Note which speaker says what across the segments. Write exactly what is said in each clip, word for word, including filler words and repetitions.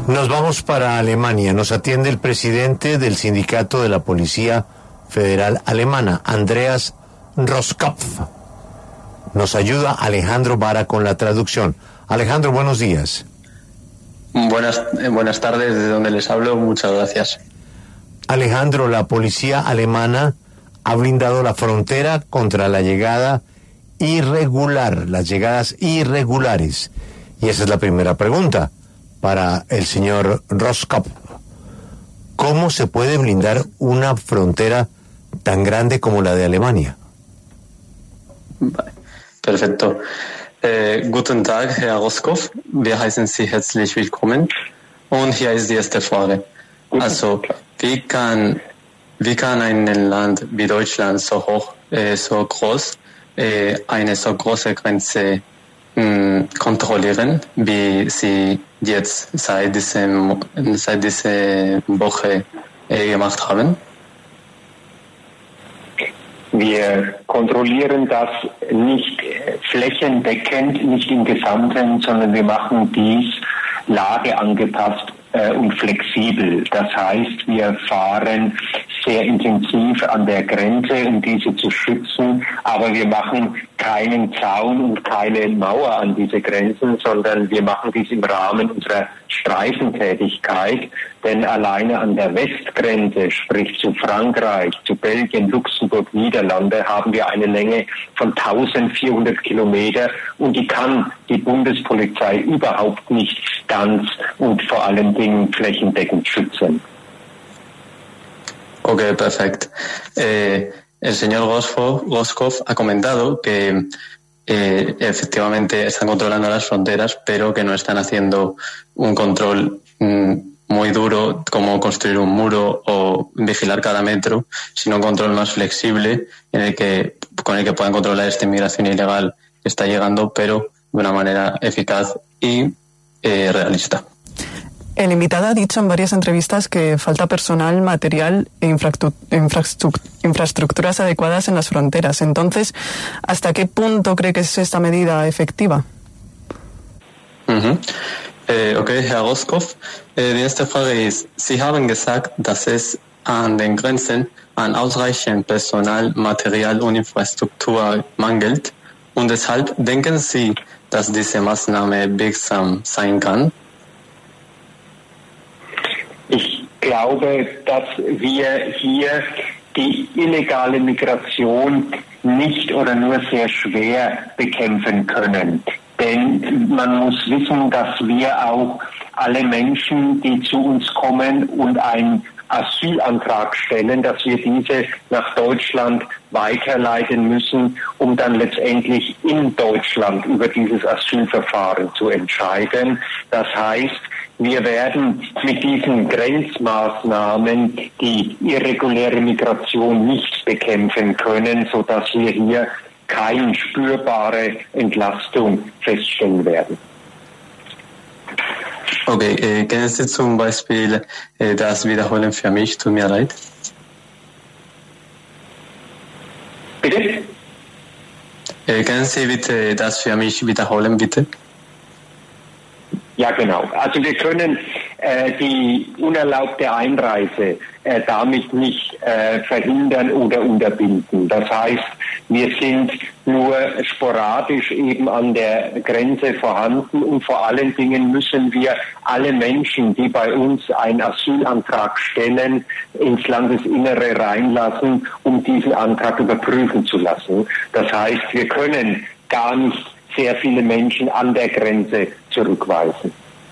Speaker 1: Nos vamos para Alemania. Nos atiende el presidente del sindicato de la Policía Federal Alemana, Andreas Roskopf. Nos ayuda Alejandro Vara con la traducción. Alejandro, buenos días.
Speaker 2: Buenas, buenas tardes, desde donde les hablo, muchas gracias.
Speaker 1: Alejandro, la policía alemana ha blindado la frontera contra la llegada irregular, las llegadas irregulares. Y esa es la primera pregunta para el señor Roskopf. ¿Cómo se puede blindar una frontera tan grande como la de Alemania?
Speaker 2: Perfecto. Äh, guten Tag, Herr Roskopf. Wir heißen Sie herzlich willkommen. Und hier ist die erste Frage. Also, wie kann, wie kann ein Land wie Deutschland so hoch, äh, so groß, äh, eine so große Grenze mh, kontrollieren, wie Sie jetzt seit diesem, seit dieser Woche äh, gemacht haben?
Speaker 3: Wir kontrollieren das nicht flächendeckend, nicht im Gesamten, sondern wir machen dies lageangepasst äh, und flexibel. Das heißt, wir fahren sehr intensiv an der Grenze, um diese zu schützen, aber wir machen keinen Zaun und keine Mauer an diese Grenzen, sondern wir machen dies im Rahmen unserer Streifentätigkeit, denn alleine an der Westgrenze, sprich zu Frankreich, zu Belgien, Luxemburg, Niederlande, haben wir eine Länge von eintausendvierhundert Kilometer und die kann die Bundespolizei überhaupt nicht ganz und vor allen Dingen flächendeckend schützen.
Speaker 2: Ok, perfecto. Eh, el señor Roskopf ha comentado que eh, efectivamente están controlando las fronteras, pero que no están haciendo un control mm, muy duro como construir un muro o vigilar cada metro, sino un control más flexible en el que, con el que puedan controlar esta inmigración ilegal que está llegando, pero de una manera eficaz y eh, realista.
Speaker 4: El invitado ha dicho en varias entrevistas que falta personal, material e infraestructuras adecuadas en las fronteras. Entonces, ¿hasta qué punto cree que es esta medida efectiva?
Speaker 2: Mhm. Äh, okay, Herr Roskopf, äh, die erste Frage ist, Sie haben gesagt, dass es an den Grenzen an ausreichend Personal, Material und Infrastruktur mangelt. Und deshalb denken Sie, dass diese Maßnahme wirksam sein kann?
Speaker 3: Ich glaube, dass wir hier die illegale Migration nicht oder nur sehr schwer bekämpfen können. Denn man muss wissen, dass wir auch alle Menschen, die zu uns kommen und einen Asylantrag stellen, dass wir diese nach Deutschland weiterleiten müssen, um dann letztendlich in Deutschland über dieses Asylverfahren zu entscheiden. Das heißt, wir werden mit diesen Grenzmaßnahmen die irreguläre Migration nicht bekämpfen können, sodass wir hier keine spürbare Entlastung feststellen werden.
Speaker 2: Okay, äh, können Sie zum Beispiel äh, das wiederholen für mich? Tut mir leid.
Speaker 3: Bitte?
Speaker 2: Äh, können Sie bitte das für mich wiederholen, bitte?
Speaker 3: Ja, genau. Also wir können äh, die unerlaubte Einreise äh, damit nicht äh, verhindern oder unterbinden. Das heißt, wir sind nur sporadisch eben an der Grenze vorhanden und vor allen Dingen müssen wir alle Menschen, die bei uns einen Asylantrag stellen, ins Landesinnere reinlassen, um diesen Antrag überprüfen zu lassen. Das heißt, wir können gar nicht sehr viele Menschen an der Grenze zurückweisen.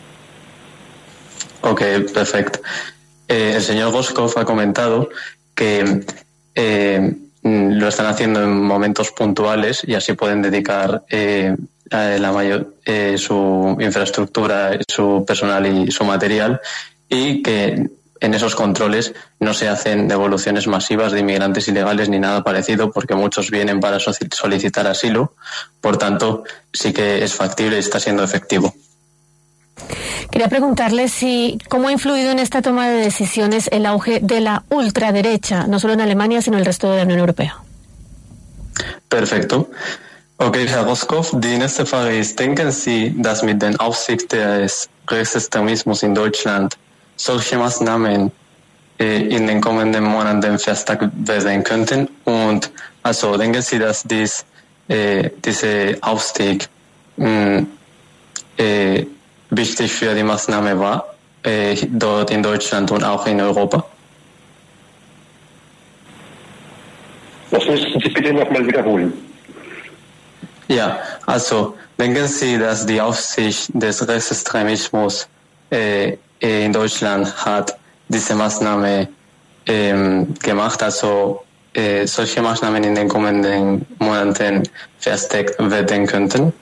Speaker 2: Ok, perfecto. Eh, el señor Roskopf ha comentado que eh, lo están haciendo en momentos puntuales y así pueden dedicar eh, a la mayor, eh, su infraestructura, su personal y su material, y que en esos controles no se hacen devoluciones masivas de inmigrantes ilegales ni nada parecido, porque muchos vienen para solicitar asilo. Por tanto, sí que es factible y está siendo efectivo.
Speaker 5: Quería preguntarle si cómo ha influido en esta toma de decisiones el auge de la ultraderecha, no solo en Alemania, sino en el resto de la Unión Europea.
Speaker 2: Perfecto. Okay, Herr Roskow, die nächste Frage ist, denken Sie, dass mit der Aufsicht des Rechtsextremismus in Deutschland solche Maßnahmen äh, in den kommenden Monaten verstärkt werden könnten? Und also denken Sie, dass dies, äh, diese Aufstieg mh, äh, wichtig für die Maßnahme war, äh, dort in Deutschland und auch in Europa?
Speaker 3: Das müssten Sie bitte nochmal wiederholen.
Speaker 2: Ja, also denken Sie, dass die Aufsicht des Rechtsextremismus äh, in Deutschland hat diese Maßnahme ähm, gemacht, also äh, solche Maßnahmen in den kommenden Monaten verstärkt werden könnten?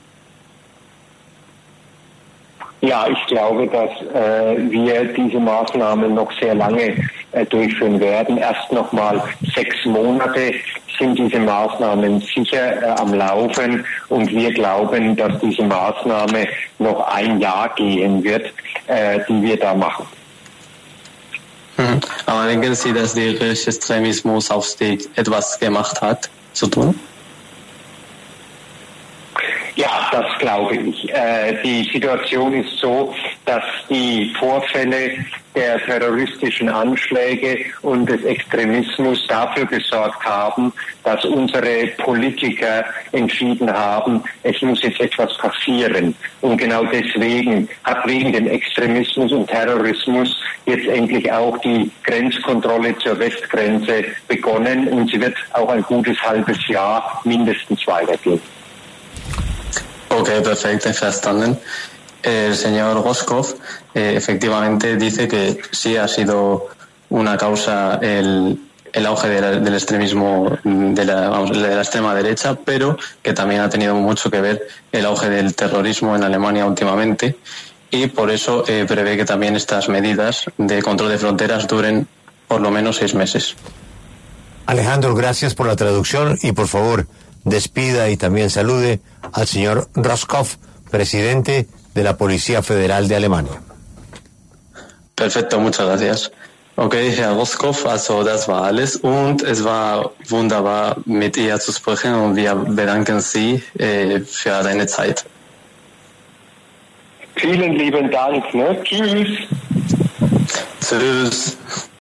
Speaker 3: Ja, ich glaube, dass äh, wir diese Maßnahmen noch sehr lange äh, durchführen werden. Erst nochmal sechs Monate sind diese Maßnahmen sicher äh, am Laufen und wir glauben, dass diese Maßnahme noch ein Jahr gehen wird, äh, die wir da machen.
Speaker 2: Mhm. Aber denken Sie, dass der Rechtsextremismusaufstieg etwas gemacht hat, zu tun?
Speaker 3: Ja, das glaube ich. Äh, die Situation ist so, dass die Vorfälle der terroristischen Anschläge und des Extremismus dafür gesorgt haben, dass unsere Politiker entschieden haben, es muss jetzt etwas passieren. Und genau deswegen hat wegen dem Extremismus und Terrorismus jetzt endlich auch die Grenzkontrolle zur Westgrenze begonnen und sie wird auch ein gutes halbes Jahr mindestens weitergehen.
Speaker 2: Ok, perfecto, verstanden. El señor Roskow eh, efectivamente dice que sí ha sido una causa el, el auge de la, del extremismo de la, vamos, de la extrema derecha, pero que también ha tenido mucho que ver el auge del terrorismo en Alemania últimamente y por eso eh, prevé que también estas medidas de control de fronteras duren por lo menos seis meses.
Speaker 1: Alejandro, gracias por la traducción y por favor despida y también salude al señor Roskow, presidente de la Policía Federal de Alemania.
Speaker 2: Perfecto, muchas gracias. Okay, Herr Roskow, also das war alles und es war wunderbar mit ihr zu sprechen und wir bedanken Sie äh, für deine Zeit.
Speaker 3: Vielen lieben Dank. Ne? Tschüss.
Speaker 2: Tschüss.